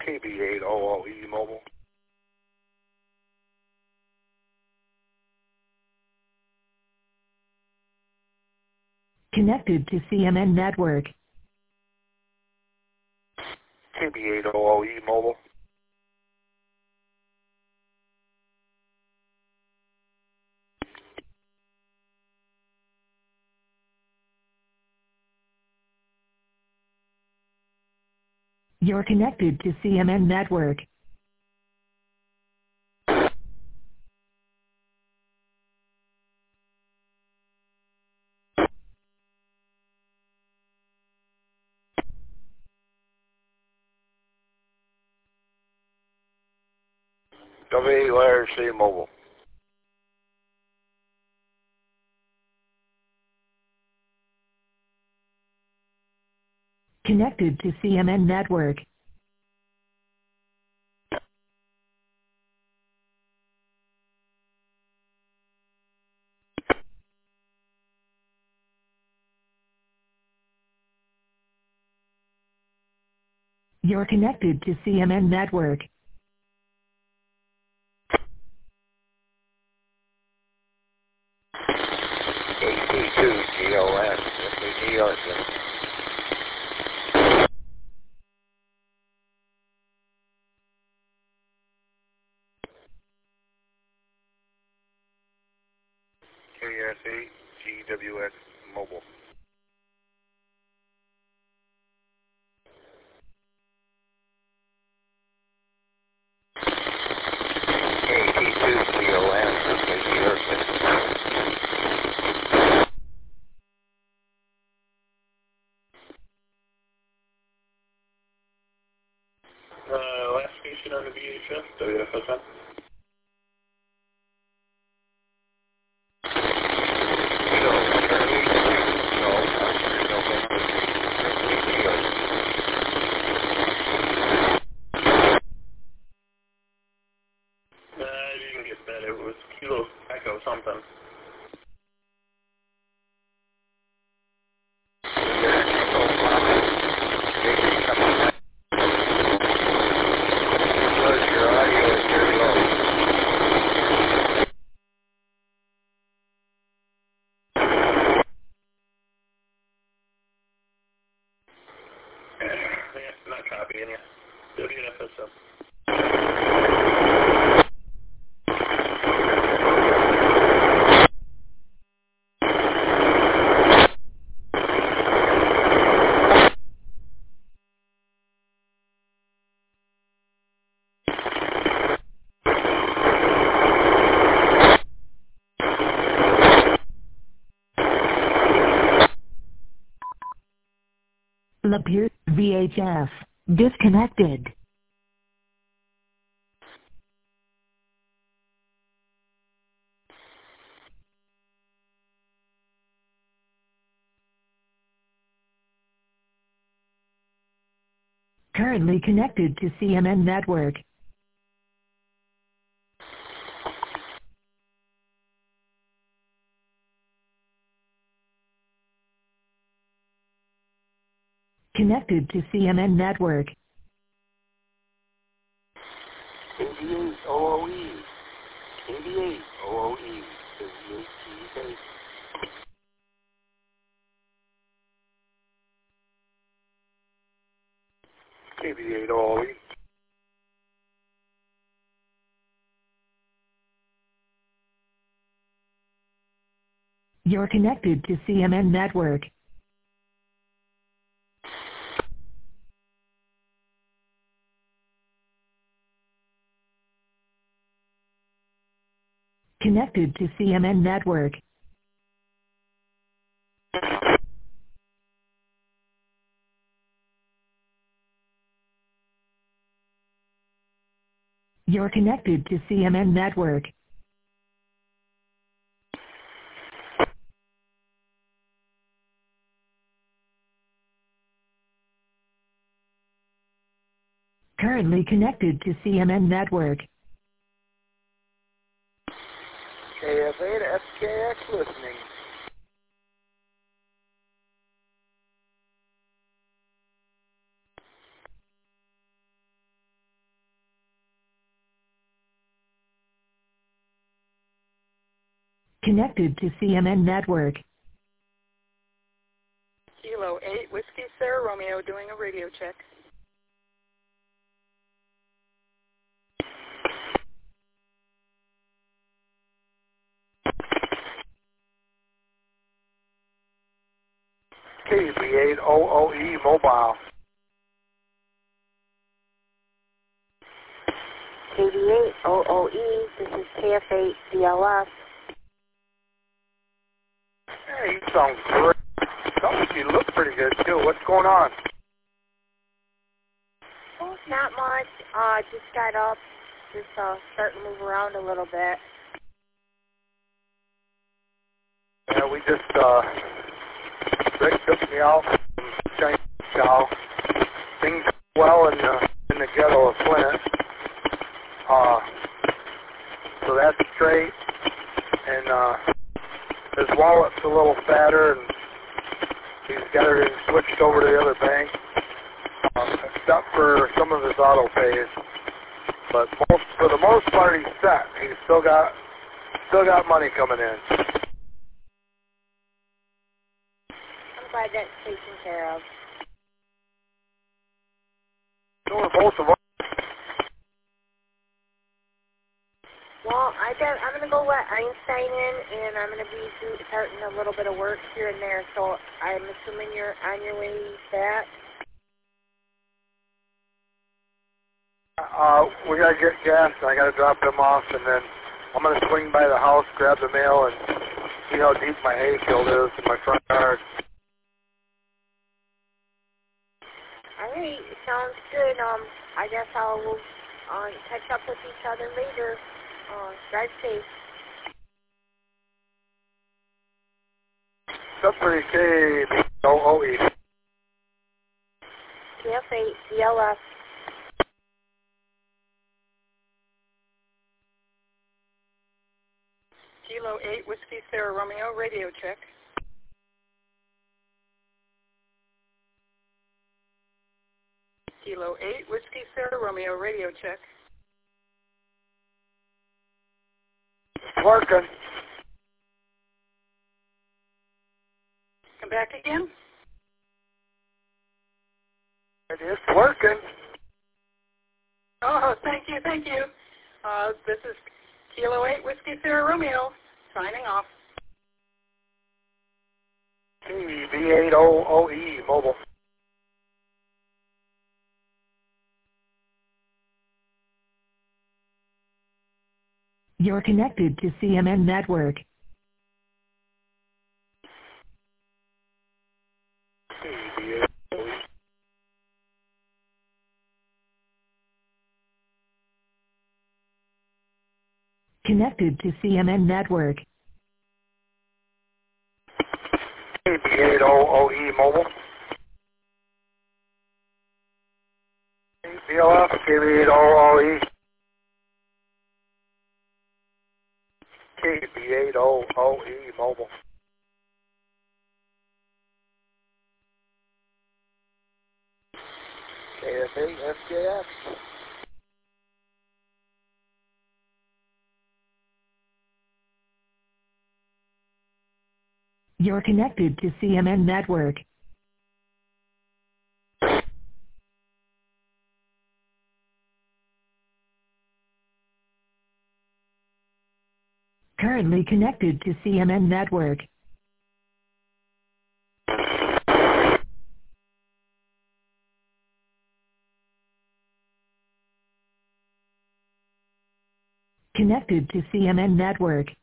KB8OOE mobile. Connected to CMN network. KB8OOE mobile. You're connected to CMN network. WRC mobile. Connected to CMN network. You're connected to CMN network. KC2GON. New York. KSA GWS mobile. KT2GON. New York. Last station on the VHF, WFSN. I didn't get that. It was Kilo Echo something. Your audio is very low. Yeah, not copying you. WFSN. Lapeer, VHF. Disconnected. Currently connected to CMN network. Connected to CMN network. KB8OOE. KB8OOE. KB8GK. KB8OOE. You're connected to CMN network. Connected to CMN network. You're connected to CMN network. Currently connected to CMN network. KFA to FKX listening. Connected to CMN Network. Kilo 8 Whiskey Sierra Romeo doing a radio check. KB8OOE mobile. KB8OOE, this is KF8DLF. Hey, you sound great. Sounds like you look pretty good too. What's going on? Oh, not much. Just got up. Just starting to move around a little bit. Yeah, we just, Rick took me out from Chinese Chow. Things well in the ghetto of Flint. So that's straight. And, his wallet's a little fatter, and he's got everything switched over to the other bank, except for some of his auto pays. But for the most part, he's set. He's still got money coming in. I'm glad that's taken care of. So are both of us. Well, I'm going to go let Einstein in, and I'm going to be starting a little bit of work here and there, so I'm assuming you're on your way back. We got to get gas, and I got to drop him off, and then I'm going to swing by the house, grab the mail, and see how deep my hayfield is in my front yard. All right, sounds good. I guess I'll catch up with each other later. Drive safe. Sudbury KB8OOE. KF8DLF. Kilo 8 Whiskey Sierra Romeo radio check. Kilo 8 Whiskey Sierra Romeo radio check. Working. Come back again. It is working. Oh, thank you, thank you. This is Kilo 8 Whiskey Sierra Romeo signing off. KB8OOE mobile. You're connected to CMN Network. Connected to CMN Network. KB8OOE mobile. BLF KB8OOE. KB8OOE mobile. KF8 SJX. You're connected to CMN Network. Currently connected to CMN Network. Connected to CMN Network.